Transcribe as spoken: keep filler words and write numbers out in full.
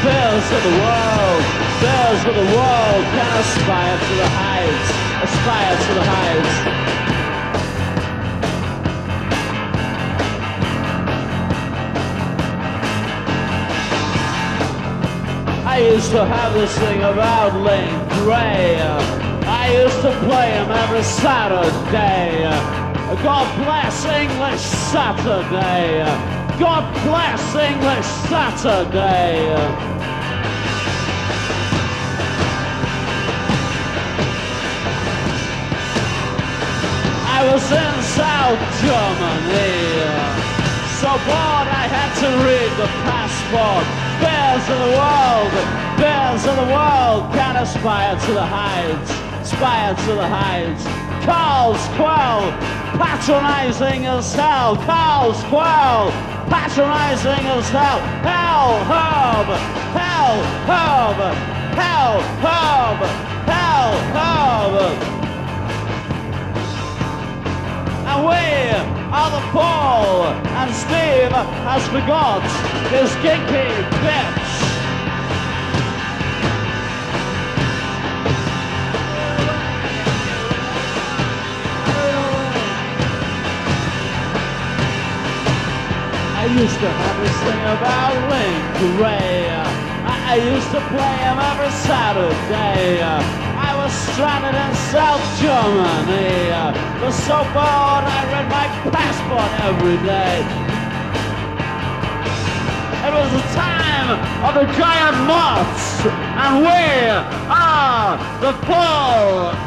Bears of the world, bears of the world can aspire to the heights, aspire to the heights. I used to have this thing about Lane Grey. I used to play him every Saturday. God bless English Saturday. God bless English Saturday. I was in South Germany, so bored I had to read the passport. Bears of the world, bears of the world can aspire to the heights, aspire to the heights. Carl Squirrel, patronizing as hell. Carl Squirrel, patronizing as hell. Hell Herb, Hell Herb, Hell Herb, Hell Herb. And we are the Paul, and Steve has forgot his kinky bitch. I used to have this thing about Link Ray. I, I used to play him every Saturday. I was stranded in South Germany. Was so bored I read my passport every day. It was the time of the giant moths, and we are the Paul